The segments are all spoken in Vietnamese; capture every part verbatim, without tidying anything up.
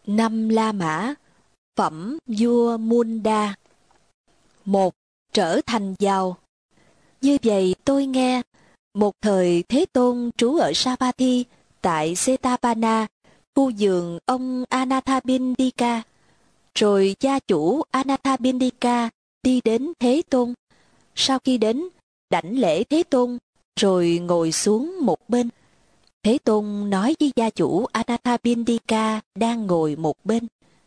Năm La Mã, phẩm vua Munda. Một, trở thành giàu. Như vậy tôi nghe, một thời Thế Tôn trú ở Savatthi tại Setapana, khu vườn ông Anathapindika. Rồi gia chủ Anathapindika đi đến Thế Tôn. Sau khi đến, đảnh lễ Thế Tôn, rồi ngồi xuống một bên. Thế Tôn nói với gia chủ Anathapindika đang ngồi một bên: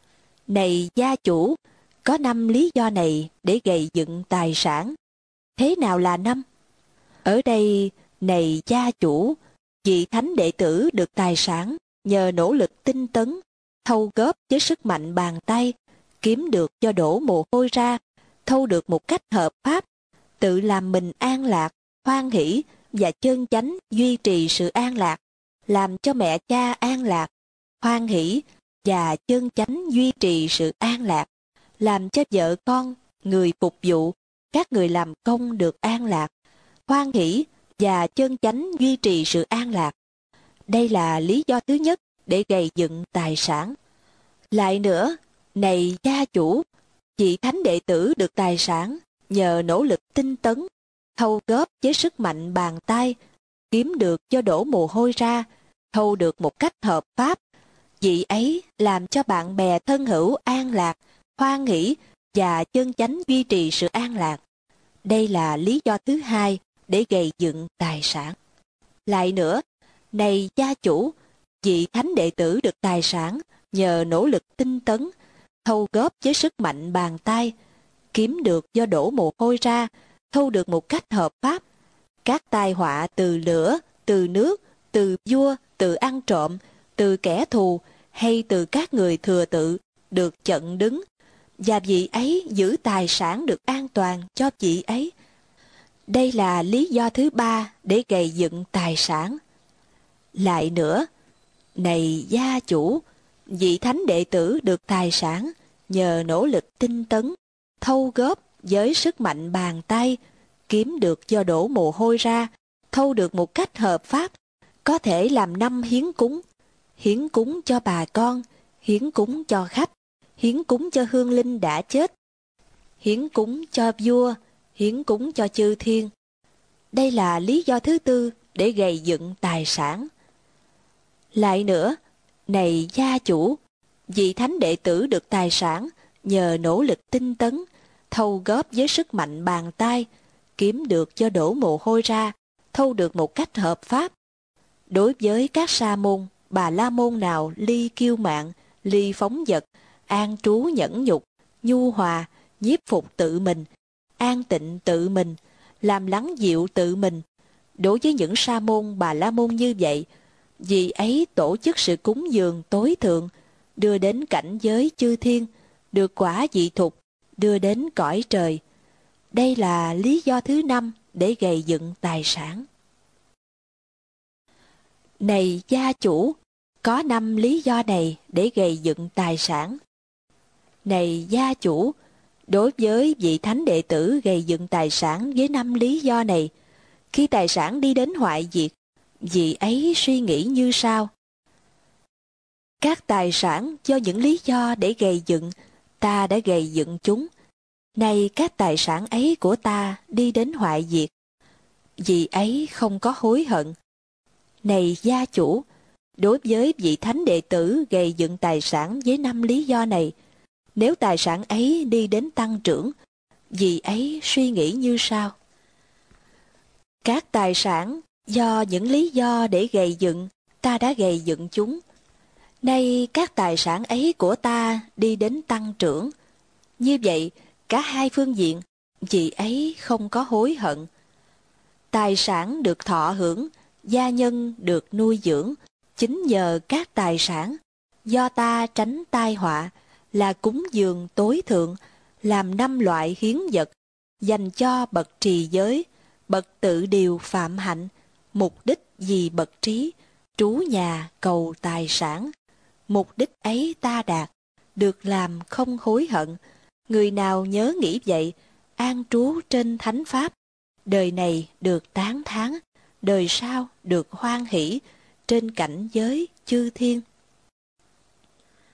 Này gia chủ, có năm lý do này để gầy dựng tài sản. Thế nào là năm? Ở đây, này gia chủ, vị thánh đệ tử được tài sản nhờ nỗ lực tinh tấn, thâu góp với sức mạnh bàn tay, kiếm được do đổ mồ hôi ra, thâu được một cách hợp pháp, tự làm mình an lạc, hoan hỷ và chân chánh duy trì sự an lạc, làm cho mẹ cha an lạc, hoan hỷ và chân chánh duy trì sự an lạc, làm cho vợ con, người phục vụ, các người làm công được an lạc, hoan hỷ và chân chánh duy trì sự an lạc. Đây là lý do thứ nhất để gầy dựng tài sản. Lại nữa, này gia chủ, vị thánh đệ tử được tài sản nhờ nỗ lực tinh tấn, thâu góp với sức mạnh bàn tay, kiếm được do đổ mồ hôi ra, thâu được một cách hợp pháp. Vị ấy làm cho bạn bè thân hữu an lạc, hoan hỷ và chân chánh duy trì sự an lạc. Đây là lý do thứ hai để gầy dựng tài sản. Lại nữa, này gia chủ, vị thánh đệ tử được tài sản nhờ nỗ lực tinh tấn, thâu góp với sức mạnh bàn tay, kiếm được do đổ mồ hôi ra, thâu được một cách hợp pháp. Các tai họa từ lửa, từ nước, từ vua, từ ăn trộm, từ kẻ thù hay từ các người thừa tự được chặn đứng, và vị ấy giữ tài sản được an toàn cho vị ấy. Đây là lý do thứ ba để gầy dựng tài sản. Lại nữa, này gia chủ, vị thánh đệ tử được tài sản nhờ nỗ lực tinh tấn, thâu góp với sức mạnh bàn tay, kiếm được do đổ mồ hôi ra, thâu được một cách hợp pháp, có thể làm năm hiến cúng: hiến cúng cho bà con, hiến cúng cho khách, hiến cúng cho hương linh đã chết, hiến cúng cho vua, hiến cúng cho chư thiên. Đây là lý do thứ tư để gầy dựng tài sản. Lại nữa, này gia chủ, vị thánh đệ tử được tài sản nhờ nỗ lực tinh tấn, thâu góp với sức mạnh bàn tay, kiếm được do đổ mồ hôi ra, thâu được một cách hợp pháp. Đối với các sa môn, bà la môn nào ly kiêu mạn, ly phóng dật, an trú nhẫn nhục, nhu hòa, nhiếp phục tự mình, an tịnh tự mình, làm lắng dịu tự mình, đối với những sa môn bà la môn như vậy, vì ấy tổ chức sự cúng dường tối thượng, đưa đến cảnh giới chư thiên, được quả dị thục, đưa đến cõi trời. Đây là lý do thứ năm để gầy dựng tài sản. Này gia chủ, có năm lý do này để gầy dựng tài sản. Này gia chủ, đối với vị thánh đệ tử gầy dựng tài sản với năm lý do này, khi tài sản đi đến hoại diệt, vị ấy suy nghĩ như sau: Các tài sản do những lý do để gầy dựng, ta đã gầy dựng chúng. Nay các tài sản ấy của ta đi đến hoại diệt, vị ấy không có hối hận. Này gia chủ, đối với vị thánh đệ tử gầy dựng tài sản với năm lý do này, nếu tài sản ấy đi đến tăng trưởng, vị ấy suy nghĩ như sau: Các tài sản do những lý do để gầy dựng, ta đã gầy dựng chúng. Nay các tài sản ấy của ta đi đến tăng trưởng. Như vậy, cả hai phương diện, vị ấy không có hối hận. Tài sản được thọ hưởng, gia nhân được nuôi dưỡng, chính nhờ các tài sản, do ta tránh tai họa, là cúng dường tối thượng, làm năm loại hiến vật, dành cho bậc trì giới, bậc tự điều phạm hạnh, mục đích vì bậc trí, trú nhà cầu tài sản. Mục đích ấy ta đạt, được làm không hối hận. Người nào nhớ nghĩ vậy, an trú trên thánh pháp, đời này được tán thán, đời sau được hoan hỷ, trên cảnh giới chư thiên. Hai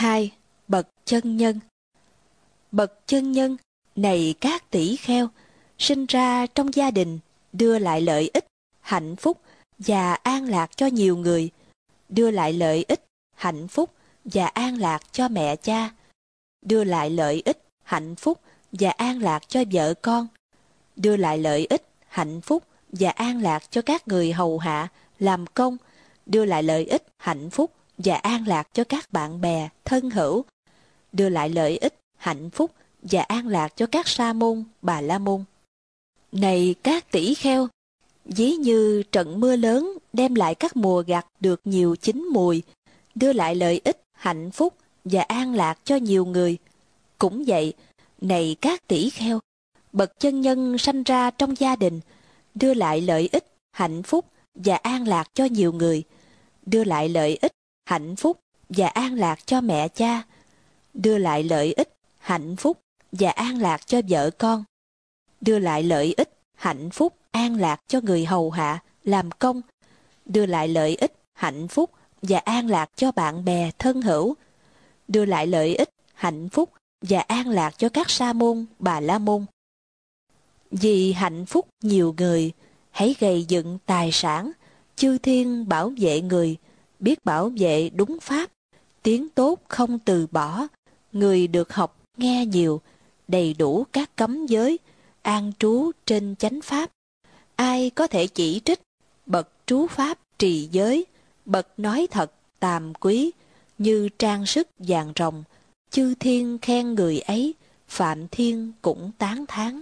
Hai, bậc chân nhân. Bậc chân nhân, này các tỷ kheo, sinh ra trong gia đình, đưa lại lợi ích, hạnh phúc và an lạc cho nhiều người, đưa lại lợi ích, hạnh phúc và an lạc cho mẹ cha, đưa lại lợi ích, hạnh phúc và an lạc cho vợ con, đưa lại lợi ích, hạnh phúc và an lạc cho các người hầu hạ, làm công, đưa lại lợi ích, hạnh phúc và an lạc cho các bạn bè, thân hữu, đưa lại lợi ích, hạnh phúc và an lạc cho các sa môn, bà la môn. Này các tỷ kheo, ví như trận mưa lớn đem lại các mùa gặt được nhiều chín mùi, đưa lại lợi ích, hạnh phúc và an lạc cho nhiều người. Cũng vậy, này các tỷ kheo, bậc chân nhân sanh ra trong gia đình, đưa lại lợi ích, hạnh phúc và an lạc cho nhiều người, đưa lại lợi ích, hạnh phúc và an lạc cho mẹ cha, đưa lại lợi ích, hạnh phúc và an lạc cho vợ con, đưa lại lợi ích, hạnh phúc, an lạc cho người hầu hạ, làm công, đưa lại lợi ích, hạnh phúc và an lạc cho bạn bè, thân hữu, đưa lại lợi ích, hạnh phúc và an lạc cho các sa môn, bà la môn. Vì hạnh phúc nhiều người, hãy gầy dựng tài sản, chư thiên bảo vệ người, biết bảo vệ đúng pháp, tiếng tốt không từ bỏ, người được học nghe nhiều, đầy đủ các cấm giới, an trú trên chánh pháp. Ai có thể chỉ trích, bậc trú pháp trì giới, bậc nói thật tàm quý, như trang sức vàng rồng, chư thiên khen người ấy, phạm thiên cũng tán thán.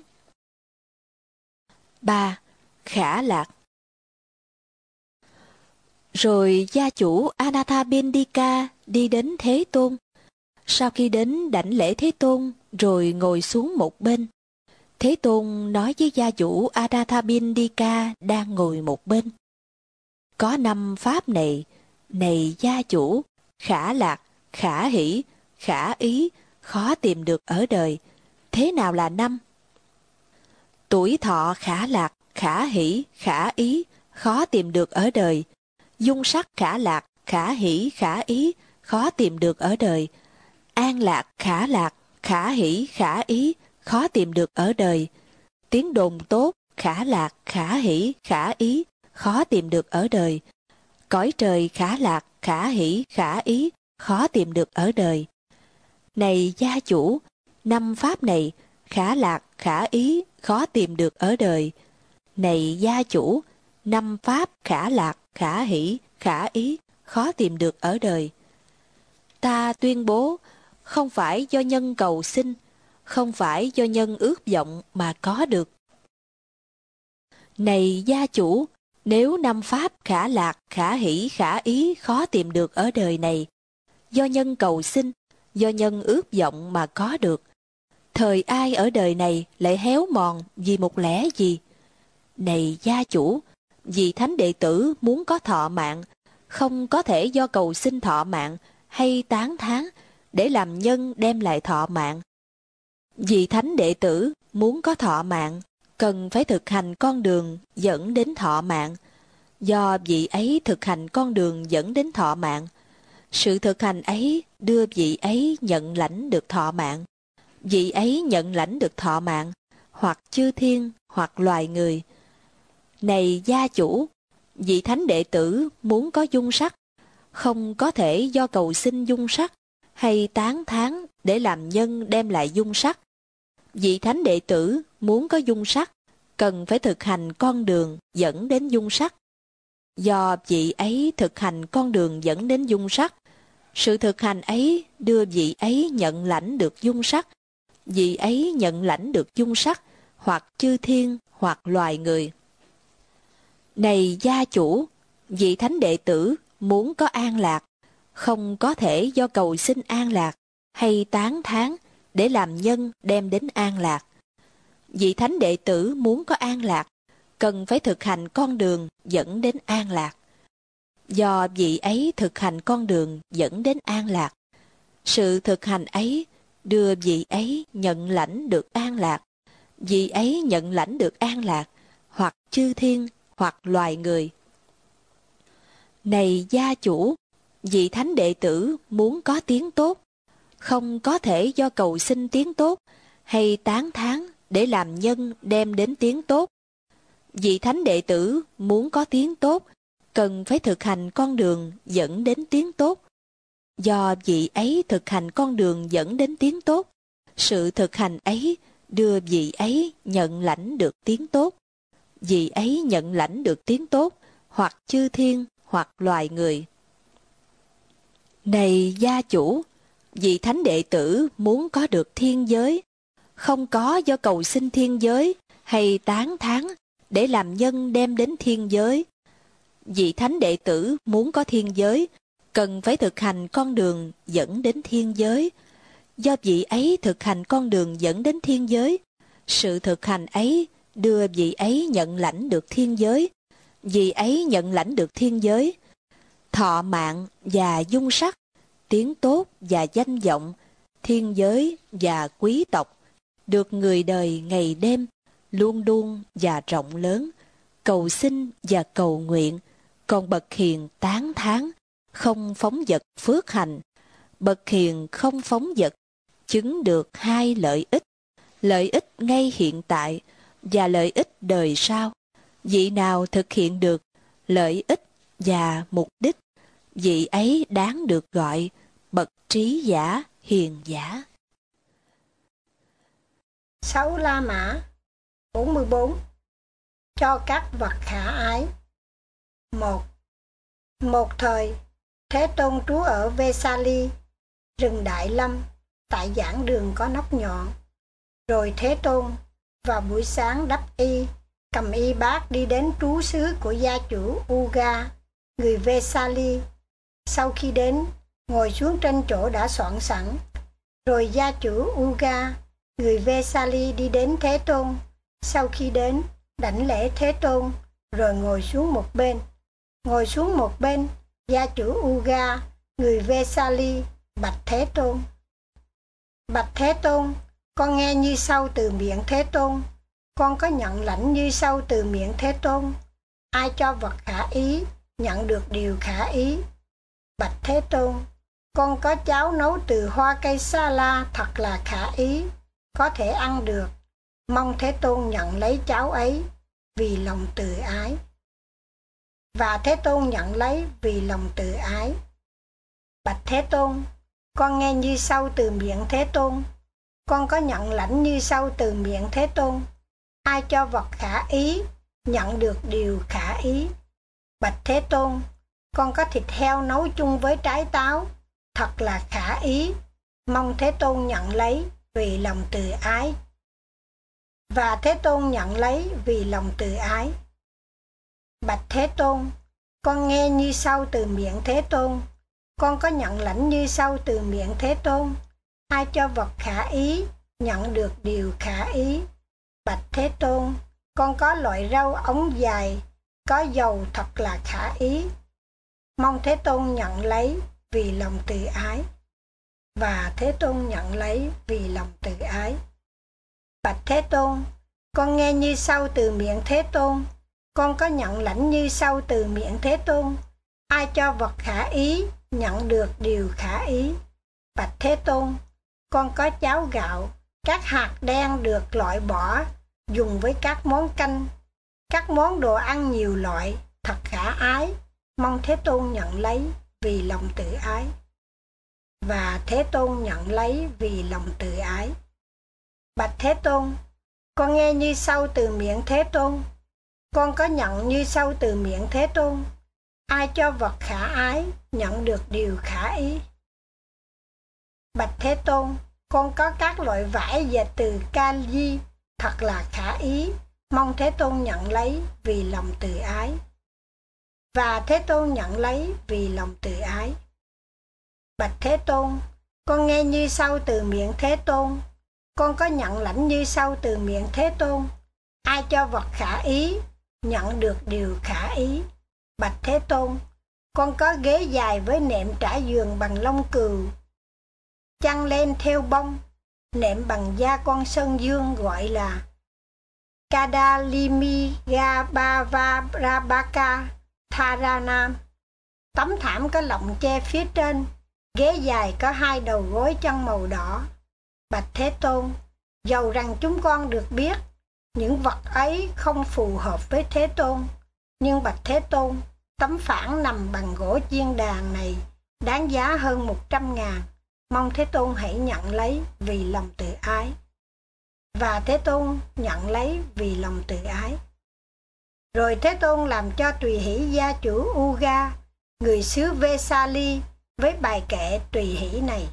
Ba. Khả lạc. Rồi gia chủ Anathapindika đi đến Thế Tôn. Sau khi đến đảnh lễ Thế Tôn, rồi ngồi xuống một bên. Thế Tôn nói với gia chủ Anathapindika đang ngồi một bên: có năm pháp này, này gia chủ, khả lạc, khả hỷ, khả ý, khó tìm được ở đời. Thế nào là năm? Tuổi thọ khả lạc, khả hỷ, khả ý, khó tìm được ở đời. Dung sắc khả lạc, khả hỷ, khả ý, khó tìm được ở đời. An lạc khả lạc, khả hỷ, khả ý, khó tìm được ở đời. Tiếng đồn tốt, khả lạc, khả hỷ, khả ý, khó tìm được ở đời. Cõi trời khả lạc, khả hỷ, khả ý, khó tìm được ở đời. Này gia chủ, năm pháp này, khả lạc, khả ý, khó tìm được ở đời. Này gia chủ, năm pháp khả lạc, khả hỷ, khả ý, khó tìm được ở đời. Ta tuyên bố, không phải do nhân cầu sinh, không phải do nhân ước vọng mà có được. Này gia chủ, nếu năm pháp khả lạc, khả hỷ, khả ý khó tìm được ở đời này, do nhân cầu sinh, do nhân ước vọng mà có được, thời ai ở đời này lại héo mòn vì một lẽ gì? Này gia chủ, vì thánh đệ tử muốn có thọ mạng, không có thể do cầu sinh thọ mạng hay tán thán để làm nhân đem lại thọ mạng. Vì thánh đệ tử muốn có thọ mạng, cần phải thực hành con đường dẫn đến thọ mạng. Do vị ấy thực hành con đường dẫn đến thọ mạng, sự thực hành ấy đưa vị ấy nhận lãnh được thọ mạng. Vị ấy nhận lãnh được thọ mạng, hoặc chư thiên, hoặc loài người. Này gia chủ, vị thánh đệ tử muốn có dung sắc, không có thể do cầu sinh dung sắc hay tán thán để làm nhân đem lại dung sắc. Vị thánh đệ tử muốn có dung sắc, cần phải thực hành con đường dẫn đến dung sắc. Do vị ấy thực hành con đường dẫn đến dung sắc, sự thực hành ấy đưa vị ấy nhận lãnh được dung sắc. Vị ấy nhận lãnh được dung sắc, hoặc chư thiên, hoặc loài người. Này gia chủ, vị thánh đệ tử muốn có an lạc, không có thể do cầu sinh an lạc hay tán thán để làm nhân đem đến an lạc. Vị thánh đệ tử muốn có an lạc, cần phải thực hành con đường dẫn đến an lạc. Do vị ấy thực hành con đường dẫn đến an lạc, sự thực hành ấy đưa vị ấy nhận lãnh được an lạc. Vị ấy nhận lãnh được an lạc, hoặc chư thiên, hoặc loài người. Này gia chủ, vị thánh đệ tử muốn có tiếng tốt, không có thể do cầu xin tiếng tốt hay tán thán để làm nhân đem đến tiếng tốt. Vị thánh đệ tử muốn có tiếng tốt, cần phải thực hành con đường dẫn đến tiếng tốt. Do vị ấy thực hành con đường dẫn đến tiếng tốt, sự thực hành ấy đưa vị ấy nhận lãnh được tiếng tốt. Vị ấy nhận lãnh được tiếng tốt, hoặc chư thiên, hoặc loài người. Này gia chủ, vị thánh đệ tử muốn có được thiên giới, không có do cầu xin thiên giới hay tán thán để làm nhân đem đến thiên giới. Vị thánh đệ tử muốn có thiên giới, cần phải thực hành con đường dẫn đến thiên giới. Do vị ấy thực hành con đường dẫn đến thiên giới, sự thực hành ấy đưa vị ấy nhận lãnh được thiên giới. Vị ấy nhận lãnh được thiên giới, thọ mạng và dung sắc, tiếng tốt và danh vọng, thiên giới và quý tộc, được người đời ngày đêm, luôn luôn và rộng lớn, cầu xin và cầu nguyện. Còn bậc hiền tán thán, không phóng dật phước hành. Bậc hiền không phóng dật, chứng được hai lợi ích, lợi ích ngay hiện tại và lợi ích đời sau. Vị nào thực hiện được lợi ích và mục đích, vị ấy đáng được gọi bậc trí giả, hiền giả. Sáu La Mã bốn mươi bốn. Cho các vật khả ái. Một. Một thời, Thế Tôn trú ở Vesali, rừng Đại Lâm, tại giảng đường có nóc nhọn. Rồi Thế Tôn vào buổi sáng đắp y, cầm y bát đi đến trú xứ của gia chủ Uga, người Vesali. Sau khi đến, ngồi xuống trên chỗ đã soạn sẵn. Rồi gia chủ Uga, người Vesali đi đến Thế Tôn. Sau khi đến, đảnh lễ Thế Tôn, rồi ngồi xuống một bên. Ngồi xuống một bên, gia chủ Uga, người Vesali, bạch Thế Tôn. Bạch Thế Tôn, con nghe như sau từ miệng Thế Tôn. Con có nhận lãnh như sau từ miệng Thế Tôn. Ai cho vật khả ý, nhận được điều khả ý. Bạch Thế Tôn, con có cháo nấu từ hoa cây sa la thật là khả ý, có thể ăn được. Mong Thế Tôn nhận lấy cháo ấy vì lòng từ ái. Và Thế Tôn nhận lấy vì lòng từ ái. Bạch Thế Tôn, con nghe như sau từ miệng Thế Tôn. Con có nhận lãnh như sau từ miệng Thế Tôn. Ai cho vật khả ý, nhận được điều khả ý. Bạch Thế Tôn, con có thịt heo nấu chung với trái táo, thật là khả ý. Mong Thế Tôn nhận lấy vì lòng từ ái. Và Thế Tôn nhận lấy vì lòng từ ái. Bạch Thế Tôn, con nghe như sau từ miệng Thế Tôn. Con có nhận lãnh như sau từ miệng Thế Tôn. Ai cho vật khả ý, nhận được điều khả ý. Bạch Thế Tôn, con có loại rau ống dài, có dầu thật là khả ý. Mong Thế Tôn nhận lấy vì lòng từ ái. Và Thế Tôn nhận lấy vì lòng từ ái. Bạch Thế Tôn, con nghe như sau từ miệng Thế Tôn. Con có nhận lãnh như sau từ miệng Thế Tôn. Ai cho vật khả ý, nhận được điều khả ý. Bạch Thế Tôn, con có cháo gạo, các hạt đen được loại bỏ, dùng với các món canh, các món đồ ăn nhiều loại, thật khả ái. Mong Thế Tôn nhận lấy vì lòng tự ái. Và Thế Tôn nhận lấy vì lòng tự ái. Bạch Thế Tôn, con nghe như sau từ miệng Thế Tôn. Con có nhận như sau từ miệng Thế Tôn. Ai cho vật khả ái, nhận được điều khả ý. Bạch Thế Tôn, con có các loại vải dệt từ Kali, thật là khả ý. Mong Thế Tôn nhận lấy vì lòng từ ái. Và Thế Tôn nhận lấy vì lòng từ ái. Bạch Thế Tôn, con nghe như sau từ miệng Thế Tôn. Con có nhận lãnh như sau từ miệng Thế Tôn. Ai cho vật khả ý, nhận được điều khả ý. Bạch Thế Tôn, con có ghế dài với nệm trải giường bằng lông cừu, chăn len theo bông, nệm bằng da con sơn dương gọi là Kadalimigabhavarabaka Tharanam. Tấm thảm có lọng che phía trên, ghế dài có hai đầu gối chân màu đỏ. Bạch Thế Tôn, dầu rằng chúng con được biết những vật ấy không phù hợp với Thế Tôn, nhưng bạch Thế Tôn, tấm phản nằm bằng gỗ chiên đàn này đáng giá hơn một trăm ngàn. Mong Thế Tôn hãy nhận lấy vì lòng từ ái. Và Thế Tôn nhận lấy vì lòng từ ái. Rồi Thế Tôn làm cho tùy hỷ gia chủ Uga, người xứ Vesali, với bài kệ tùy hỷ này: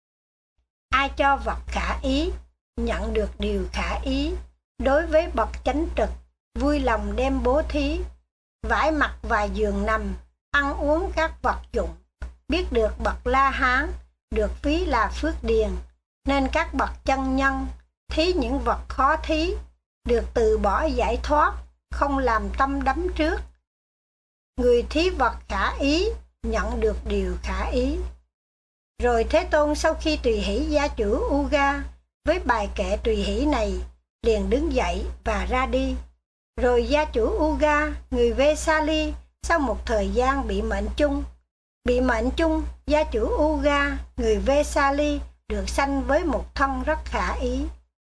ai cho vật khả ý, nhận được điều khả ý. Đối với bậc chánh trực, vui lòng đem bố thí, vải mặc và giường nằm, ăn uống các vật dụng. Biết được bậc La Hán, được ví là phước điền, nên các bậc chân nhân thí những vật khó thí, được từ bỏ giải thoát, không làm tâm đắm trước. Người thí vật khả ý, nhận được điều khả ý. Rồi Thế Tôn sau khi tùy hỷ gia chủ Uga với bài kệ tùy hỷ này, liền đứng dậy và ra đi. Rồi gia chủ Uga, người Vesali, sau một thời gian bị mệnh chung. Bị mệnh chung, gia chủ Uga, người Vesali, được sanh với một thân rất khả ý.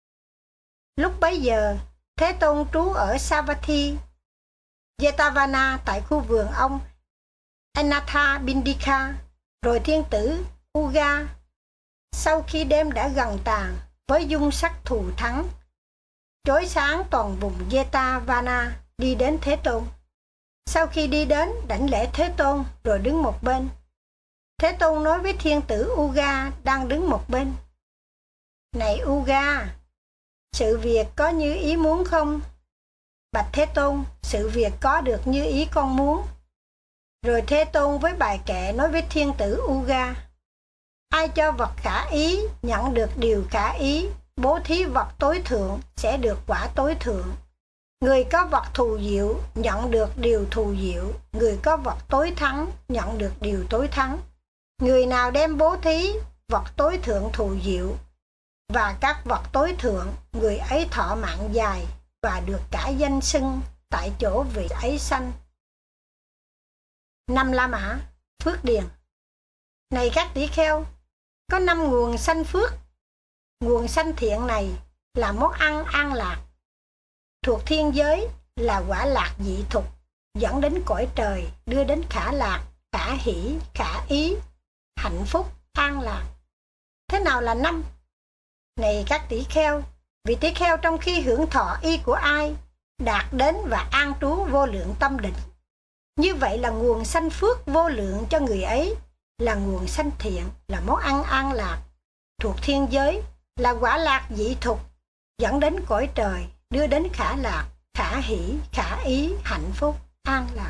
Lúc bấy giờ, Thế Tôn trú ở Savatthi, Jetavana tại khu vườn ông Anatha Bindika. Rồi thiên tử Uga, sau khi đêm đã gần tàn, với dung sắc thù thắng, chói sáng toàn vùng Jetavana, đi đến Thế Tôn. Sau khi đi đến, đảnh lễ Thế Tôn, rồi đứng một bên. Thế Tôn nói với thiên tử Uga đang đứng một bên: này Uga, sự việc có như ý muốn không? Bạch Thế Tôn, sự việc có được như ý con muốn. Rồi Thế Tôn với bài kệ nói với thiên tử Uga: ai cho vật khả ý, nhận được điều khả ý. Bố thí vật tối thượng, sẽ được quả tối thượng. Người có vật thù diệu, nhận được điều thù diệu. Người có vật tối thắng, nhận được điều tối thắng. Người nào đem bố thí vật tối thượng thù diệu và các vật tối thượng, người ấy thọ mạng dài và được cả danh xưng tại chỗ vị ấy sanh. Năm La Mã, phước điền. Này các tỷ kheo, có năm nguồn sanh phước. Nguồn sanh thiện này là món ăn an lạc, thuộc thiên giới là quả lạc dị thục, dẫn đến cõi trời, đưa đến khả lạc, khả hỷ, khả ý, hạnh phúc, an lạc. Thế nào là năm? Này các tỷ kheo, vị tỷ kheo trong khi hưởng thọ y của ai, đạt đến và an trú vô lượng tâm định. Như vậy là nguồn sanh phước vô lượng cho người ấy, là nguồn sanh thiện, là món ăn an lạc, thuộc thiên giới, là quả lạc dị thục, dẫn đến cõi trời, đưa đến khả lạc, khả hỷ, khả ý, hạnh phúc, an lạc.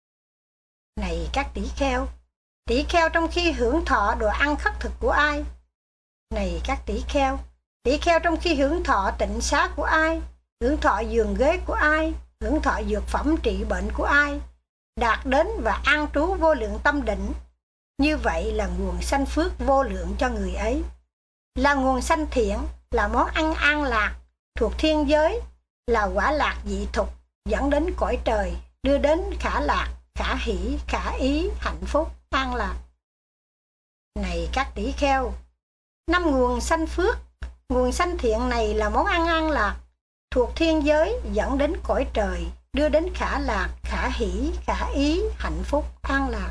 Này các tỷ kheo, tỷ kheo trong khi hưởng thọ đồ ăn khất thực của ai? Này các tỷ kheo, tỷ kheo trong khi hưởng thọ tịnh xá của ai, hưởng thọ giường ghế của ai, hưởng thọ dược phẩm trị bệnh của ai, đạt đến và an trú vô lượng tâm định. Như vậy là nguồn sanh phước vô lượng cho người ấy, là nguồn sanh thiện, là món ăn an lạc, thuộc thiên giới, là quả lạc dị thục, dẫn đến cõi trời, đưa đến khả lạc, khả hỷ, khả ý, hạnh phúc, an lạc. Này các tỷ kheo, năm nguồn sanh phước, nguồn sanh thiện này là món ăn an lạc, thuộc thiên giới, dẫn đến cõi trời, đưa đến khả lạc, khả hỷ, khả ý, hạnh phúc, an lạc.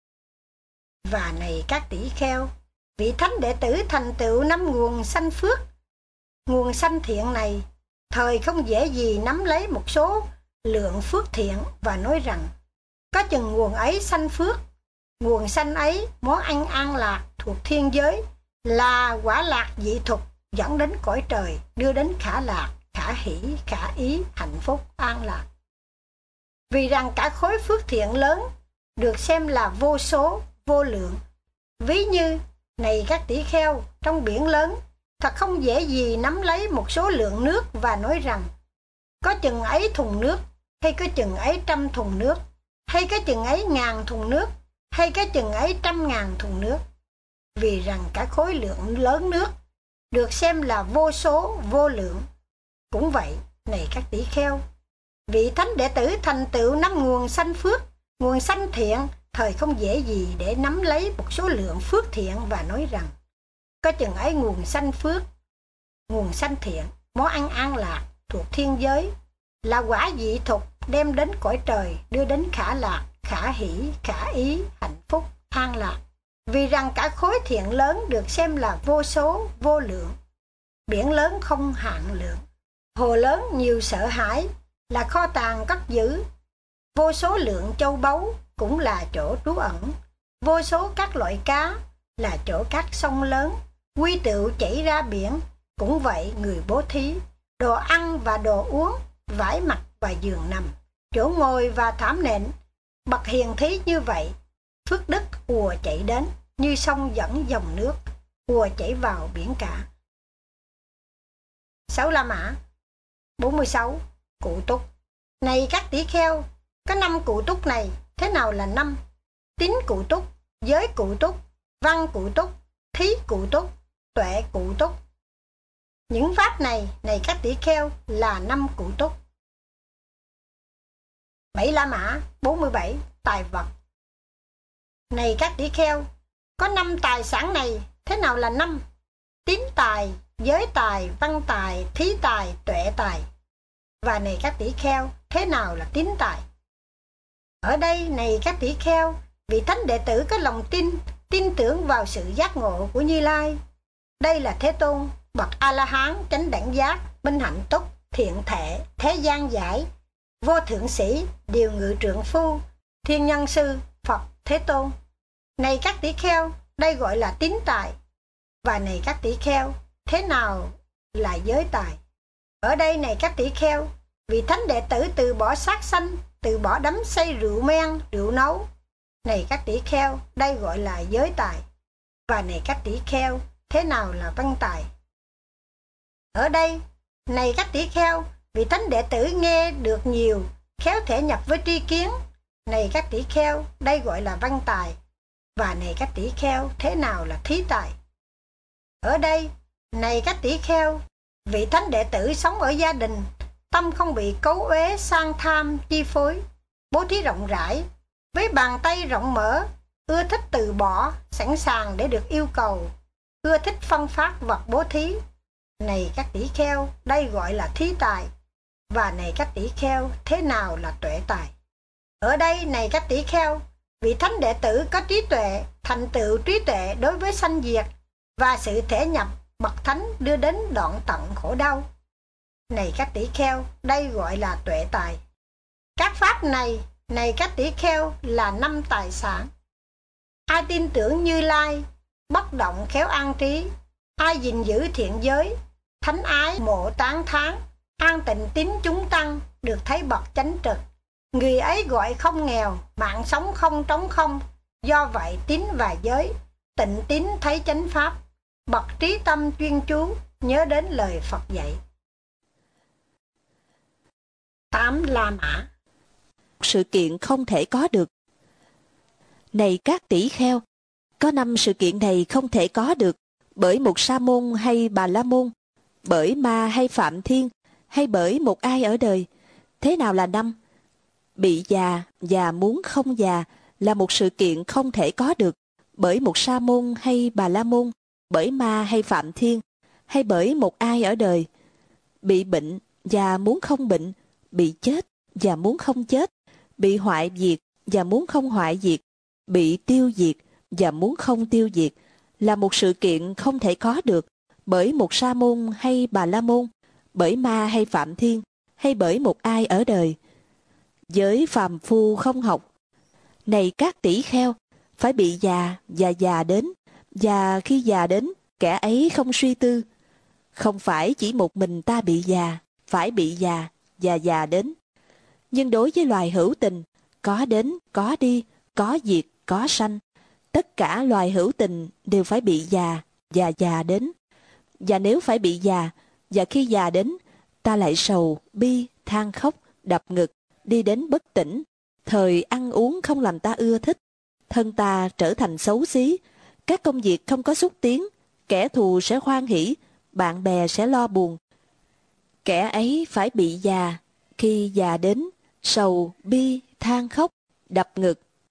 Và này các tỷ kheo, vị thánh đệ tử thành tựu năm nguồn sanh phước, nguồn sanh thiện này, thời không dễ gì nắm lấy một số lượng phước thiện và nói rằng có chừng nguồn ấy sanh phước, nguồn sanh ấy món ăn an lạc thuộc thiên giới, là quả lạc dị thục, dẫn đến cõi trời, đưa đến khả lạc, khả hỷ, khả ý, hạnh phúc, an lạc. Vì rằng cả khối phước thiện lớn được xem là vô số, vô lượng. Ví như, này các tỷ kheo, trong biển lớn, thật không dễ gì nắm lấy một số lượng nước và nói rằng có chừng ấy thùng nước, hay có chừng ấy trăm thùng nước, hay có chừng ấy ngàn thùng nước, hay có chừng ấy trăm ngàn thùng nước. Vì rằng cả khối lượng lớn nước được xem là vô số, vô lượng. Cũng vậy, này các tỷ kheo, vị thánh đệ tử thành tựu năm nguồn sanh phước, nguồn sanh thiện thời không dễ gì để nắm lấy một số lượng phước thiện và nói rằng có chừng ấy nguồn sanh phước, nguồn sanh thiện, món ăn an lạc thuộc thiên giới là quả dị thục đem đến cõi trời, đưa đến khả lạc, khả hỷ, khả ý, hạnh phúc, an lạc. Vì rằng cả khối thiện lớn được xem là vô số, vô lượng, biển lớn không hạn lượng, hồ lớn nhiều sợ hãi là kho tàng cất giữ, vô số lượng châu báu cũng là chỗ trú ẩn, vô số các loại cá là chỗ các sông lớn, quy tựu chảy ra biển, cũng vậy người bố thí, đồ ăn và đồ uống, vải mặc và giường nằm, chỗ ngồi và thảm nệm, bậc hiền thí như vậy, phước đức ùa chảy đến như sông dẫn dòng nước, ùa chảy vào biển cả. Sáu La Mã. bốn mươi sáu. Cụ túc. Này các tỷ kheo, có năm cụ túc này, thế nào là năm? Tín cụ túc, giới cụ túc, văn cụ túc, thí cụ túc, tuệ cụ túc. Những pháp này, này các tỷ kheo, là năm cụ túc. Bảy La Mã. bốn mươi bảy. Tài vật. Này các tỷ kheo, có năm tài sản này, thế nào là năm? Tín tài, giới tài, văn tài, thí tài, tuệ tài. Và này các tỷ kheo, thế nào là tín tài? Ở đây, này các tỷ kheo, vị thánh đệ tử có lòng tin, tin tưởng vào sự giác ngộ của Như Lai. Đây là Thế Tôn, bậc A-la-hán, chánh đẳng giác, minh hạnh túc, thiện thệ, thế gian giải, vô thượng sĩ, điều ngự trượng phu, thiên nhân sư, Phật Thế Tôn. Này các tỷ kheo, đây gọi là tín tài. Và này các tỷ kheo, thế nào là giới tài? Ở đây, này các tỷ kheo, vị thánh đệ tử từ bỏ sát sanh, từ bỏ đắm say rượu men, rượu nấu. Này các tỷ kheo, đây gọi là giới tài. Và này các tỷ kheo, thế nào là văn tài? Ở đây, này các tỷ kheo, vị thánh đệ tử nghe được nhiều, khéo thể nhập với tri kiến. Này các tỷ kheo, đây gọi là văn tài. Và này các tỷ kheo, thế nào là thí tài? Ở đây, này các tỷ kheo, vị thánh đệ tử sống ở gia đình, tâm không bị cấu uế sang tham chi phối, bố thí rộng rãi, với bàn tay rộng mở, ưa thích từ bỏ, sẵn sàng để được yêu cầu, ưa thích phân phát vật bố thí. Này các tỷ kheo, đây gọi là thí tài. Và này các tỷ kheo, thế nào là tuệ tài? Ở đây, này các tỷ kheo, vị thánh đệ tử có trí tuệ, thành tựu trí tuệ đối với sanh diệt và sự thể nhập bậc thánh đưa đến đoạn tận khổ đau. Này các tỷ kheo, đây gọi là tuệ tài. Các pháp này, này các tỷ kheo, là năm tài sản. Ai tin tưởng Như Lai, bất động khéo an trí, ai gìn giữ thiện giới, thánh ái mộ tán thán, an tịnh tín chúng tăng, được thấy bậc chánh trực. Người ấy gọi không nghèo, mạng sống không trống không. Do vậy tín và giới, tịnh tín thấy chánh pháp, bậc trí tâm chuyên chú, nhớ đến lời Phật dạy. Tám La Mã. Sự kiện không thể có được. Này các tỷ kheo, có năm sự kiện này không thể có được bởi một sa môn hay bà la môn, bởi ma hay phạm thiên, hay bởi một ai ở đời. Thế nào là năm? Bị già và muốn không già là một sự kiện không thể có được bởi một sa môn hay bà la môn, bởi ma hay phạm thiên, hay bởi một ai ở đời. Bị bệnh và muốn không bệnh, bị chết và muốn không chết, bị hoại diệt và muốn không hoại diệt, bị tiêu diệt và muốn không tiêu diệt là một sự kiện không thể có được bởi một sa môn hay bà la môn, bởi ma hay phạm thiên, hay bởi một ai ở đời. Giới phàm phu không học. Này các tỷ kheo, phải bị già và già đến, và khi già đến, kẻ ấy không suy tư. Không phải chỉ một mình ta bị già, phải bị già và già đến. Nhưng đối với loài hữu tình, có đến, có đi, có diệt, có sanh, tất cả loài hữu tình đều phải bị già và già đến. Và nếu phải bị già, và khi già đến, ta lại sầu, bi, than khóc, đập ngực, đi đến bất tỉnh, thời ăn uống không làm ta ưa thích, thân ta trở thành xấu xí, các công việc không có xúc tiến, kẻ thù sẽ hoan hỉ, bạn bè sẽ lo buồn. Kẻ ấy phải bị già, khi già đến, sầu, bi, than khóc, đập ngực,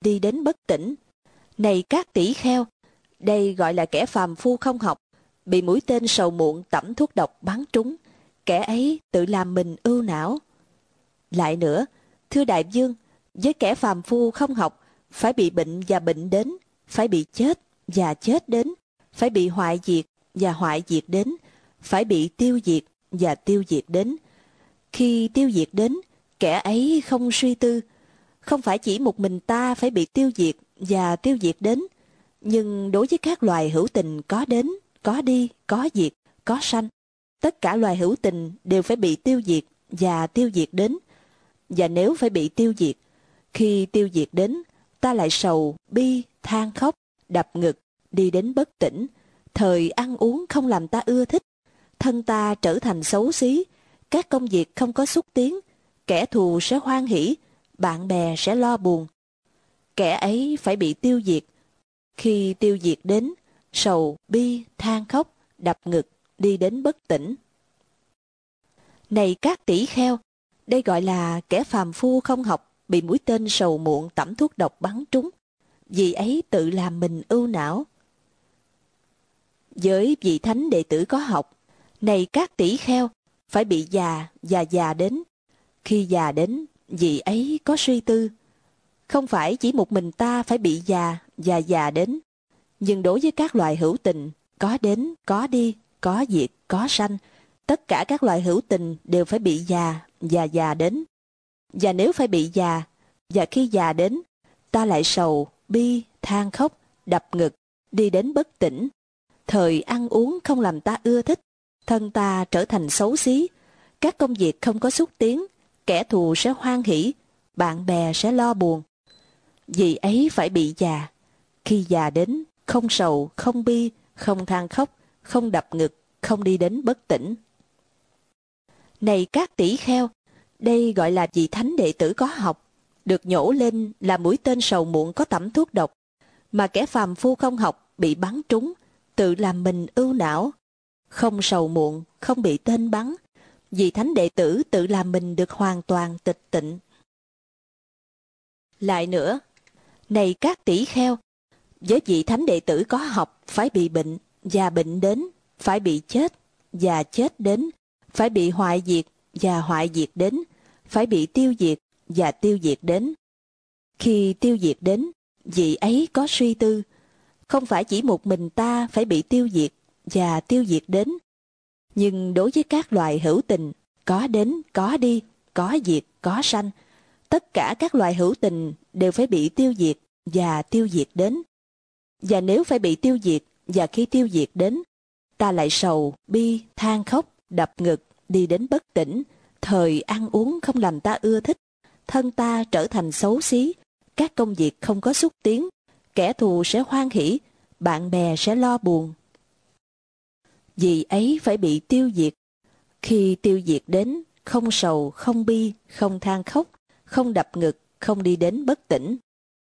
đi đến bất tỉnh. Này các tỷ kheo, đây gọi là kẻ phàm phu không học, bị mũi tên sầu muộn tẩm thuốc độc bắn trúng. Kẻ ấy tự làm mình ưu não. Lại nữa, thưa đại vương, với kẻ phàm phu không học, phải bị bệnh và bệnh đến, phải bị chết và chết đến, phải bị hoại diệt và hoại diệt đến, phải bị tiêu diệt và tiêu diệt đến. Khi tiêu diệt đến, kẻ ấy không suy tư. Không phải chỉ một mình ta phải bị tiêu diệt và tiêu diệt đến, nhưng đối với các loài hữu tình có đến, có đi, có diệt, có sanh, tất cả loài hữu tình đều phải bị tiêu diệt và tiêu diệt đến. Và nếu phải bị tiêu diệt, khi tiêu diệt đến, ta lại sầu, bi, than khóc, đập ngực, đi đến bất tỉnh. Thời ăn uống không làm ta ưa thích, thân ta trở thành xấu xí, các công việc không có xúc tiến, kẻ thù sẽ hoan hỉ, bạn bè sẽ lo buồn. Kẻ ấy phải bị tiêu diệt. Khi tiêu diệt đến, sầu, bi, than khóc, đập ngực, đi đến bất tỉnh. Này các tỷ kheo, đây gọi là kẻ phàm phu không học, bị mũi tên sầu muộn tẩm thuốc độc bắn trúng. Vì ấy tự làm mình ưu não. Với vị thánh đệ tử có học, này các tỷ kheo, phải bị già và già đến. Khi già đến, vị ấy có suy tư. Không phải chỉ một mình ta phải bị già và già đến, nhưng đối với các loài hữu tình, có đến, có đi, có diệt, có sanh, tất cả các loài hữu tình đều phải bị già và già đến. Và nếu phải bị già, và khi già đến, ta lại sầu, bi, than khóc, đập ngực, đi đến bất tỉnh. Thời ăn uống không làm ta ưa thích, thân ta trở thành xấu xí, các công việc không có xúc tiến, kẻ thù sẽ hoan hỉ, bạn bè sẽ lo buồn. Vì ấy phải bị già. Khi già đến, không sầu, không bi, không than khóc, không đập ngực, không đi đến bất tỉnh. Này các tỷ kheo, đây gọi là vị thánh đệ tử có học, được nhổ lên là mũi tên sầu muộn có tẩm thuốc độc, mà kẻ phàm phu không học bị bắn trúng, tự làm mình ưu não. Không sầu muộn, không bị tên bắn, vị thánh đệ tử tự làm mình được hoàn toàn tịch tịnh. Lại nữa, này các tỷ kheo, với vị thánh đệ tử có học phải bị bệnh và bệnh đến, phải bị chết và chết đến, phải bị hoại diệt và hoại diệt đến, phải bị tiêu diệt và tiêu diệt đến. Khi tiêu diệt đến, vị ấy có suy tư. Không phải chỉ một mình ta phải bị tiêu diệt và tiêu diệt đến, nhưng đối với các loài hữu tình, có đến, có đi, có diệt, có sanh, tất cả các loài hữu tình đều phải bị tiêu diệt và tiêu diệt đến. Và nếu phải bị tiêu diệt và khi tiêu diệt đến, ta lại sầu, bi, than khóc, đập ngực, đi đến bất tỉnh. Thời ăn uống không làm ta ưa thích, thân ta trở thành xấu xí, các công việc không có xúc tiến, kẻ thù sẽ hoan hỉ, bạn bè sẽ lo buồn. Vì ấy phải bị tiêu diệt. Khi tiêu diệt đến, không sầu, không bi, không than khóc, không đập ngực, không đi đến bất tỉnh.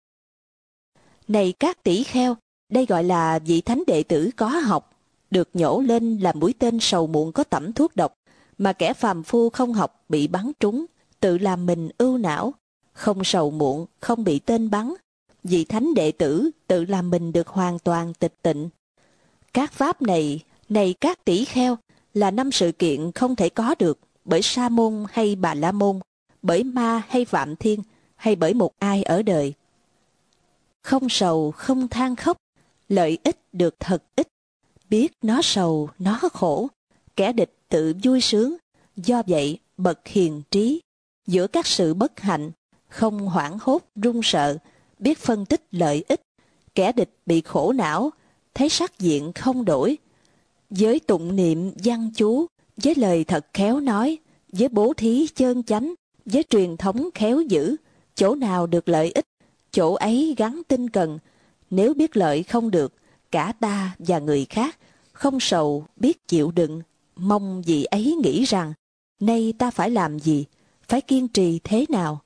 Này các tỷ kheo, đây gọi là vị thánh đệ tử có học, được nhổ lên là mũi tên sầu muộn có tẩm thuốc độc, mà kẻ phàm phu không học bị bắn trúng, tự làm mình ưu não. Không sầu muộn, không bị tên bắn, vị thánh đệ tử tự làm mình được hoàn toàn tịch tịnh. Các pháp này, này các tỷ kheo, là năm sự kiện không thể có được bởi Sa môn hay Bà La môn, bởi ma hay Phạm Thiên, hay bởi một ai ở đời. Không sầu, không than khóc, lợi ích được thật ít, biết nó sầu, nó khổ, kẻ địch tự vui sướng, do vậy bậc hiền trí, giữa các sự bất hạnh, không hoảng hốt run sợ, biết phân tích lợi ích, kẻ địch bị khổ não, thấy sắc diện không đổi. Với tụng niệm văn chú, với lời thật khéo nói, với bố thí chơn chánh, với truyền thống khéo giữ, chỗ nào được lợi ích, chỗ ấy gắn tinh cần. Nếu biết lợi không được, cả ta và người khác, không sầu biết chịu đựng, mong vị ấy nghĩ rằng, nay ta phải làm gì, phải kiên trì thế nào.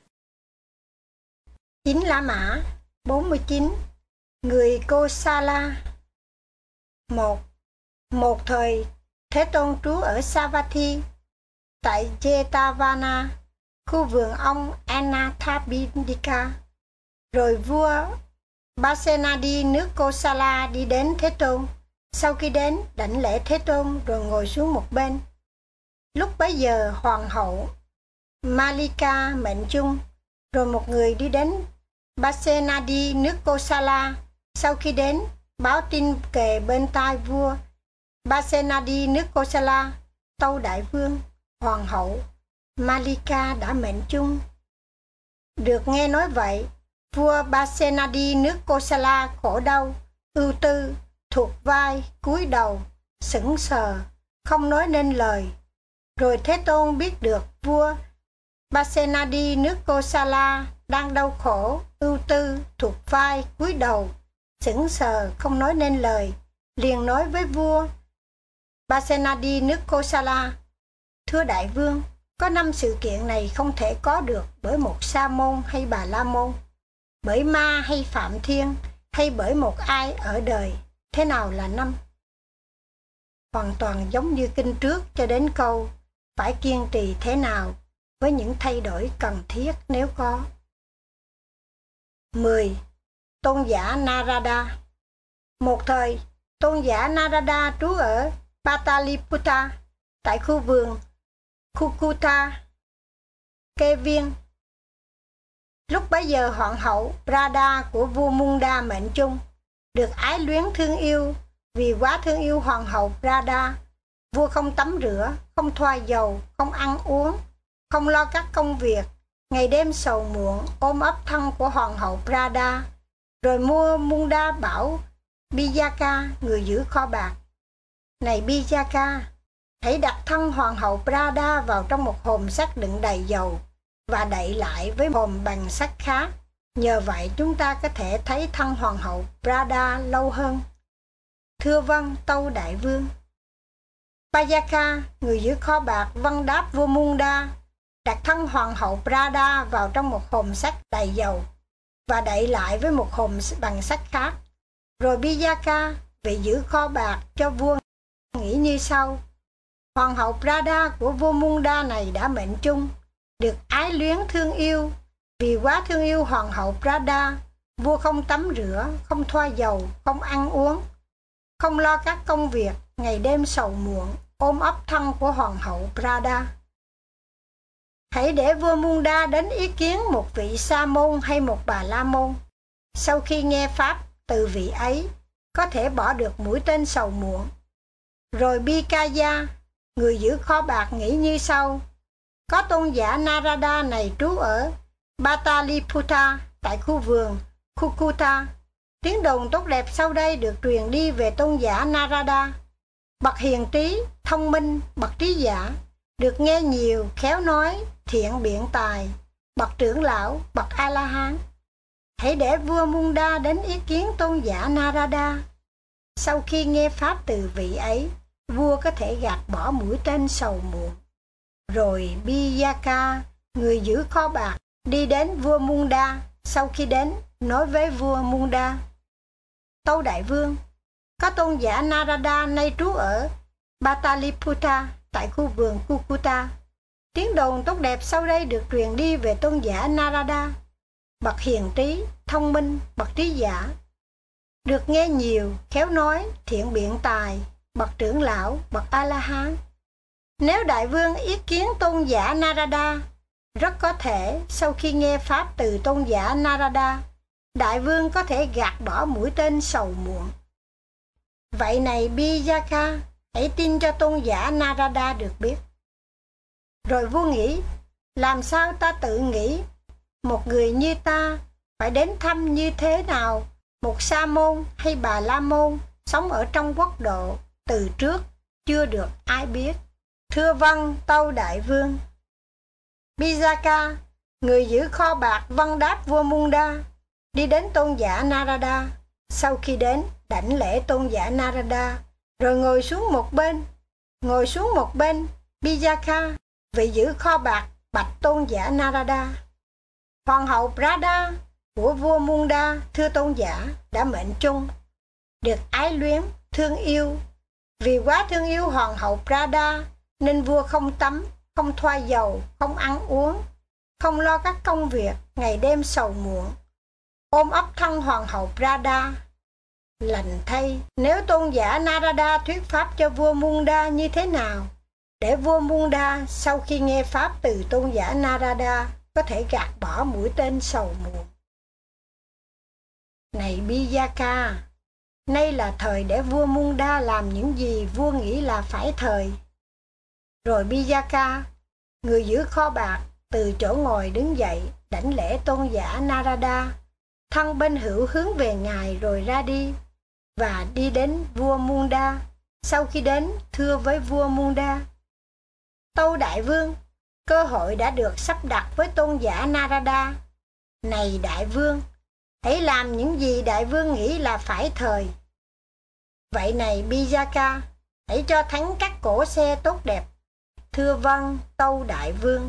Chín La Mã bốn mươi chín. Người Kosala. Một. Một thời, Thế Tôn trú ở Savatthi, tại Jetavana, khu vườn ông Anathapindika. Rồi vua Pasenadi nước Kosala đi đến Thế Tôn. Sau khi đến, đảnh lễ Thế Tôn rồi ngồi xuống một bên. Lúc bấy giờ hoàng hậu Malika mệnh chung. Rồi một người đi đến Pasenadi nước Kosala. Sau khi đến, báo tin kề bên tai vua Pasenadi nước Kosala: Tâu đại vương, hoàng hậu Malika đã mệnh chung. Được nghe nói vậy, vua Pasenadi nước Kosala khổ đau, ưu tư, thuộc vai, cúi đầu, sững sờ, không nói nên lời. Rồi Thế Tôn biết được vua Pasenadi nước Kosala đang đau khổ, ưu tư, thuộc vai, cúi đầu, sững sờ, không nói nên lời, liền nói với vua Pasenadi nước Kosala: Thưa đại vương, có năm sự kiện này không thể có được bởi một sa môn hay bà la môn, bởi ma hay phạm thiên, hay bởi một ai ở đời. Thế nào là năm? Hoàn toàn giống như kinh trước cho đến câu phải kiên trì thế nào với những thay đổi cần thiết nếu có. mười. Tôn giả Narada. Một thời, tôn giả Narada trú ở Pataliputta, tại khu vườn Kukuta, kê viên. Lúc bấy giờ hoàng hậu Prada của vua Munda mệnh chung, được ái luyến thương yêu. Vì quá thương yêu hoàng hậu Prada, vua không tắm rửa, không thoa dầu, không ăn uống, không lo các công việc, ngày đêm sầu muộn ôm ấp thân của hoàng hậu Prada. Rồi mua Munda bảo Bijaka, người giữ kho bạc: Này Bijaka, hãy đặt thân hoàng hậu Prada vào trong một hòm sắt đựng đầy dầu và đậy lại với hòm bằng sắt khác. Nhờ vậy chúng ta có thể thấy thân hoàng hậu Prada lâu hơn. Thưa vâng, tâu đại vương. Pajaka, người giữ kho bạc, vâng đáp vua Munda, đặt thân hoàng hậu Prada vào trong một hòm sắt đầy dầu và đậy lại với một hòm bằng sắt khác. Rồi Bijaka, vị giữ kho bạc, cho vua nghĩ như sau: Hoàng hậu Prada của vua Munda này đã mệnh chung, được ái luyến thương yêu. Vì quá thương yêu hoàng hậu Prada, vua không tắm rửa, không thoa dầu, không ăn uống, không lo các công việc, ngày đêm sầu muộn, ôm ấp thân của hoàng hậu Prada. Hãy để vua Munda đến ý kiến một vị sa môn hay một bà la môn. Sau khi nghe pháp từ vị ấy, có thể bỏ được mũi tên sầu muộn. Rồi Bikaya, người giữ kho bạc, nghĩ như sau: Có tôn giả Narada này trú ở Pataliputta, tại khu vườn Kukuta. Tiếng đồn tốt đẹp sau đây được truyền đi về tôn giả Narada: Bậc hiền trí, thông minh, bậc trí giả, được nghe nhiều, khéo nói, thiện biện tài, bậc trưởng lão, bậc A-la-hán. Hãy để vua Munda đến ý kiến tôn giả Narada. Sau khi nghe pháp từ vị ấy, vua có thể gạt bỏ mũi tên sầu muộn. Rồi Bijaka, người giữ kho bạc, đi đến vua Munda. Sau khi đến, nói với vua Munda: Tâu đại vương, có tôn giả Narada nay trú ở Pataliputta, tại khu vườn Kukuta. Tiếng đồn tốt đẹp sau đây được truyền đi về tôn giả Narada: Bậc hiền trí, thông minh, bậc trí giả, được nghe nhiều, khéo nói, thiện biện tài, bậc trưởng lão, bậc A-la-hán. Nếu đại vương ý kiến tôn giả Narada, rất có thể sau khi nghe pháp từ tôn giả Narada, đại vương có thể gạt bỏ mũi tên sầu muộn. Vậy này Bijaka, hãy tin cho tôn giả Narada được biết. Rồi vua nghĩ: Làm sao ta tự nghĩ một người như ta phải đến thăm như thế nào một sa môn hay bà la môn sống ở trong quốc độ từ trước chưa được ai biết. Thưa vâng, tâu đại vương. Bijaka, người giữ kho bạc, vâng đáp vua Munda, đi đến tôn giả Narada. Sau khi đến, đảnh lễ tôn giả Narada, rồi ngồi xuống một bên. Ngồi xuống một bên, Bijaka, vị giữ kho bạc, bạch tôn giả Narada: Hoàng hậu Prada của vua Munda, thưa tôn giả, đã mệnh chung, được ái luyến, thương yêu. Vì quá thương yêu hoàng hậu Prada, nên vua không tắm, không thoa dầu, không ăn uống, không lo các công việc, ngày đêm sầu muộn, ôm ấp thân hoàng hậu Prada. Lành thay, nếu tôn giả Narada thuyết pháp cho vua Munda như thế nào, để vua Munda sau khi nghe pháp từ tôn giả Narada có thể gạt bỏ mũi tên sầu muộn. Này Bijaka, nay là thời để vua Munda làm những gì vua nghĩ là phải thời. Rồi Bijaka, người giữ kho bạc, từ chỗ ngồi đứng dậy, đảnh lễ tôn giả Narada, thân bên hữu hướng về ngài rồi ra đi, và đi đến vua Munda. Sau khi đến, thưa với vua Munda: Tâu đại vương, cơ hội đã được sắp đặt với tôn giả Narada. Này đại vương, hãy làm những gì đại vương nghĩ là phải thời. Vậy này Bijaka, hãy cho thắng các cỗ xe tốt đẹp. Thưa vâng, tâu đại vương.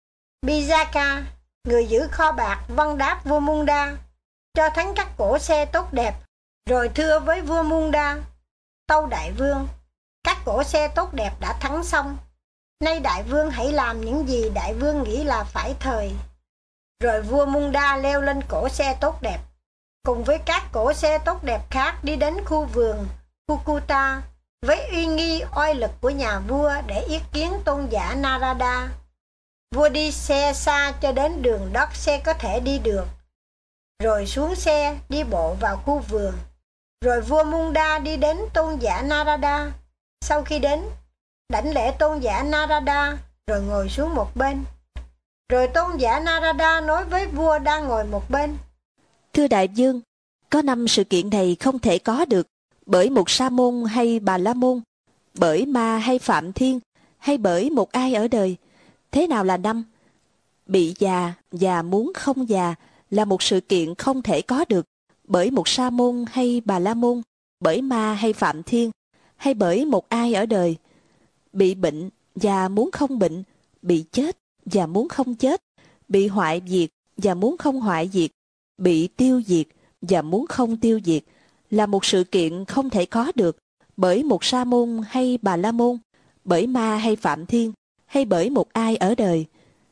Bijaka, người giữ kho bạc, vâng đáp vua Munda, cho thắng các cỗ xe tốt đẹp, rồi thưa với vua Munda: Tâu đại vương, các cỗ xe tốt đẹp đã thắng xong. Nay đại vương hãy làm những gì đại vương nghĩ là phải thời. Rồi vua Munda leo lên cỗ xe tốt đẹp, cùng với các cỗ xe tốt đẹp khác đi đến khu vườn Kukuta với uy nghi oai lực của nhà vua để yết kiến tôn giả Narada. Vua đi xe xa cho đến đường đất xe có thể đi được, rồi xuống xe đi bộ vào khu vườn. Rồi vua Munda đi đến tôn giả Narada. Sau khi đến, đảnh lễ tôn giả Narada rồi ngồi xuống một bên. Rồi tôn giả Narada nói với vua đang ngồi một bên: Thưa đại vương, có năm sự kiện này không thể có được bởi một sa môn hay bà la môn, bởi ma hay phạm thiên, hay bởi một ai ở đời. Thế nào là năm? Bị già và muốn không già là một sự kiện không thể có được bởi một sa môn hay bà la môn, bởi ma hay phạm thiên, hay bởi một ai ở đời. Bị bệnh và muốn không bệnh, bị chết và muốn không chết, bị hoại diệt và muốn không hoại diệt, bị tiêu diệt và muốn không tiêu diệt là một sự kiện không thể có được bởi một sa môn hay bà la môn, bởi ma hay phạm thiên, hay bởi một ai ở đời.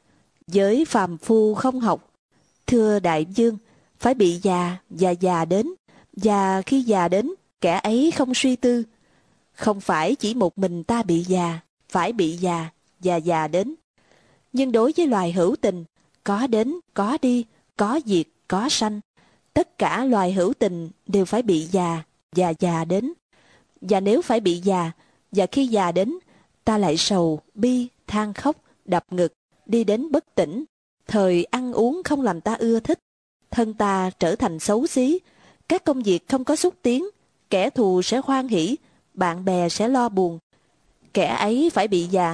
Với phàm phu không học, thưa đại vương, phải bị già và già đến, và khi già đến, kẻ ấy không suy tư. Không phải chỉ một mình ta bị già, phải bị già và già đến. Nhưng đối với loài hữu tình, có đến, có đi, có diệt, có sanh, tất cả loài hữu tình đều phải bị già và già đến. Và nếu phải bị già, và khi già đến, ta lại sầu, bi, than khóc, đập ngực, đi đến bất tỉnh. Thời ăn uống không làm ta ưa thích, thân ta trở thành xấu xí, các công việc không có xúc tiến, kẻ thù sẽ hoan hỉ, bạn bè sẽ lo buồn. Kẻ ấy phải bị già.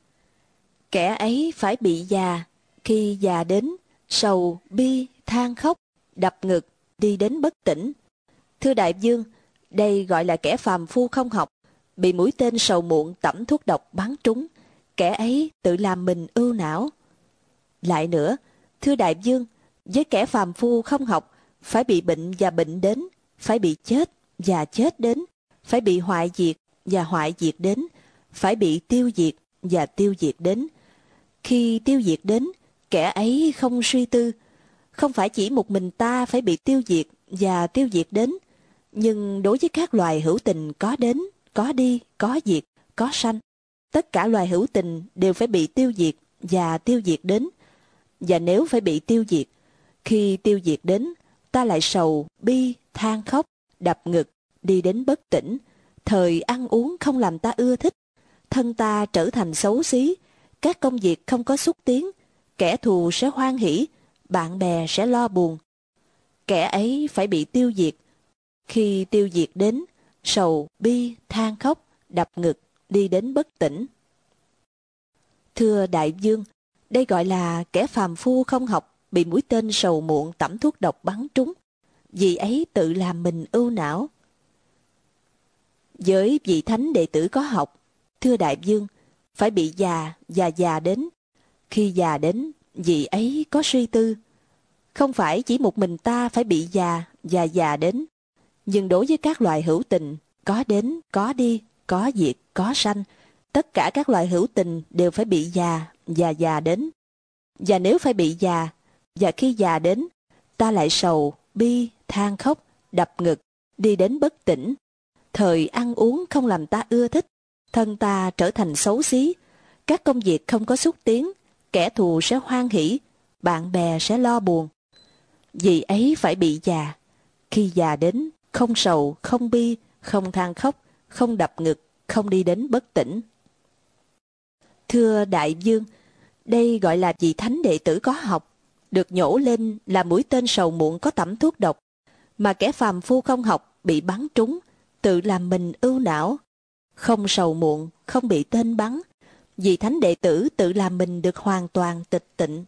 Kẻ ấy phải bị già, khi già đến, sầu, bi, than khóc, đập ngực, đi đến bất tỉnh. Thưa đại vương, đây gọi là kẻ phàm phu không học, bị mũi tên sầu muộn tẩm thuốc độc bắn trúng. Kẻ ấy tự làm mình ưu não. Lại nữa, thưa đại vương, với kẻ phàm phu không học, phải bị bệnh và bệnh đến, phải bị chết và chết đến, phải bị hoại diệt và hoại diệt đến, phải bị tiêu diệt và tiêu diệt đến. Khi tiêu diệt đến, kẻ ấy không suy tư. Không phải chỉ một mình ta phải bị tiêu diệt và tiêu diệt đến, nhưng đối với các loài hữu tình có đến, có đi, có diệt, có sanh, tất cả loài hữu tình đều phải bị tiêu diệt và tiêu diệt đến. Và nếu phải bị tiêu diệt, khi tiêu diệt đến, ta lại sầu, bi, than khóc, đập ngực, đi đến bất tỉnh. Thời ăn uống không làm ta ưa thích, thân ta trở thành xấu xí, các công việc không có xúc tiến, kẻ thù sẽ hoan hỉ, bạn bè sẽ lo buồn. Kẻ ấy phải bị tiêu diệt. Khi tiêu diệt đến, sầu, bi, than khóc, đập ngực, đi đến bất tỉnh. Thưa đại vương, đây gọi là kẻ phàm phu không học, bị mũi tên sầu muộn tẩm thuốc độc bắn trúng. Vì ấy tự làm mình ưu não. Với vị thánh đệ tử có học, thưa đại vương, phải bị già và già đến. Khi già đến, vị ấy có suy tư. Không phải chỉ một mình ta phải bị già và già đến, nhưng đối với các loài hữu tình, có đến, có đi, có diệt, có sanh, tất cả các loài hữu tình đều phải bị già và già đến. Và nếu phải bị già, và khi già đến, ta lại sầu, bi, than khóc, đập ngực, đi đến bất tỉnh. Thời ăn uống không làm ta ưa thích, thân ta trở thành xấu xí. Các công việc không có xúc tiến, kẻ thù sẽ hoan hỉ, bạn bè sẽ lo buồn. Vì ấy phải bị già. Khi già đến, không sầu, không bi, không than khóc, không đập ngực, không đi đến bất tỉnh. Thưa đại vương, đây gọi là vị thánh đệ tử có học, được nhổ lên là mũi tên sầu muộn có tẩm thuốc độc, mà kẻ phàm phu không học bị bắn trúng, tự làm mình ưu não. Không sầu muộn, không bị tên bắn, vị thánh đệ tử tự làm mình được hoàn toàn tịch tịnh.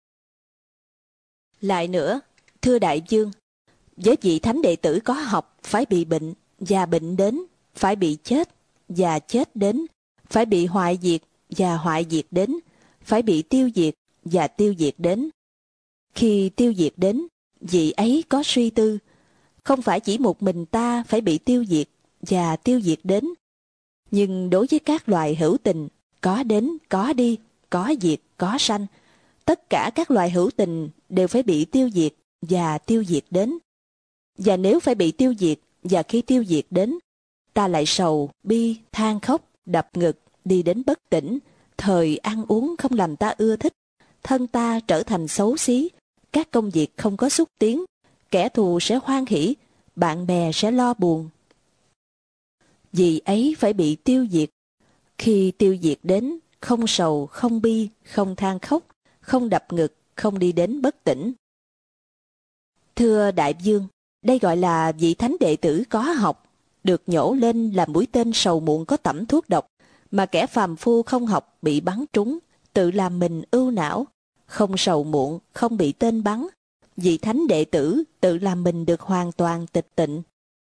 Lại nữa, thưa đại vương, với vị thánh đệ tử có học phải bị bệnh, và bệnh đến, phải bị chết, và chết đến, phải bị hoại diệt, và hoại diệt đến, phải bị tiêu diệt, và tiêu diệt đến. Khi tiêu diệt đến, vị ấy có suy tư, không phải chỉ một mình ta phải bị tiêu diệt và tiêu diệt đến, nhưng đối với các loài hữu tình, có đến, có đi, có diệt, có sanh, tất cả các loài hữu tình đều phải bị tiêu diệt và tiêu diệt đến. Và nếu phải bị tiêu diệt và khi tiêu diệt đến, ta lại sầu, bi, than khóc, đập ngực, đi đến bất tỉnh, thời ăn uống không làm ta ưa thích, thân ta trở thành xấu xí, các công việc không có xúc tiến, kẻ thù sẽ hoan hỉ, bạn bè sẽ lo buồn. Vì ấy phải bị tiêu diệt. Khi tiêu diệt đến, không sầu, không bi, không than khóc, không đập ngực, không đi đến bất tỉnh. Thưa đại vương, đây gọi là vị thánh đệ tử có học, được nhổ lên là mũi tên sầu muộn có tẩm thuốc độc, mà kẻ phàm phu không học bị bắn trúng, tự làm mình ưu não. Không sầu muộn, không bị tên bắn, vị thánh đệ tử tự làm mình được hoàn toàn tịch tịnh.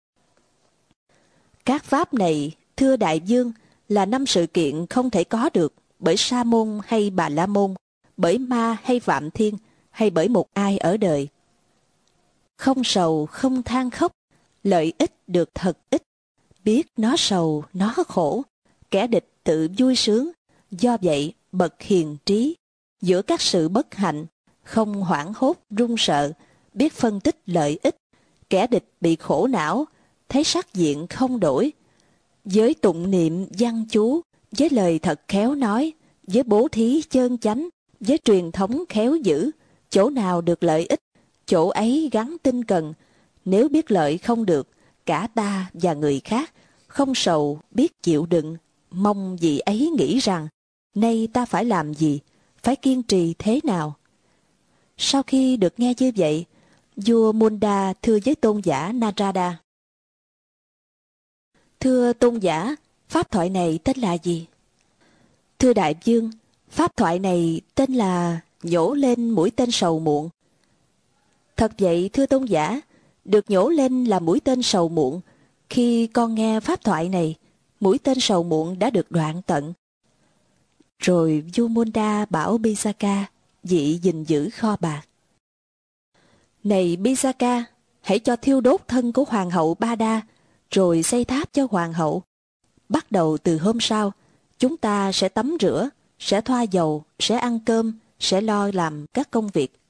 Các pháp này, thưa đại vương, là năm sự kiện không thể có được bởi Sa môn hay Bà La môn, bởi ma hay Phạm Thiên, hay bởi một ai ở đời. Không sầu, không than khóc, lợi ích được thật ít, biết nó sầu, nó khổ, kẻ địch tự vui sướng, do vậy bậc hiền trí, giữa các sự bất hạnh, không hoảng hốt run sợ, biết phân tích lợi ích, kẻ địch bị khổ não, thấy sắc diện không đổi. Với tụng niệm văn chú, với lời thật khéo nói, với bố thí chơn chánh, với truyền thống khéo giữ, chỗ nào được lợi ích, chỗ ấy gắn tinh cần. Nếu biết lợi không được, cả ta và người khác, không sầu biết chịu đựng, mong vị ấy nghĩ rằng, nay ta phải làm gì, phải kiên trì thế nào. Sau khi được nghe như vậy, vua Munda thưa với tôn giả Narada: Thưa tôn giả, pháp thoại này tên là gì? Thưa đại vương, pháp thoại này tên là nhổ lên mũi tên sầu muộn. Thật vậy thưa tôn giả, được nhổ lên là mũi tên sầu muộn. Khi con nghe pháp thoại này, mũi tên sầu muộn đã được đoạn tận. Rồi vua Munda bảo Bisaka, vị gìn giữ kho bạc: Này Bisaka, hãy cho thiêu đốt thân của hoàng hậu Ba Đa, rồi xây tháp cho hoàng hậu. Bắt đầu từ hôm sau, chúng ta sẽ tắm rửa, sẽ thoa dầu, sẽ ăn cơm, sẽ lo làm các công việc.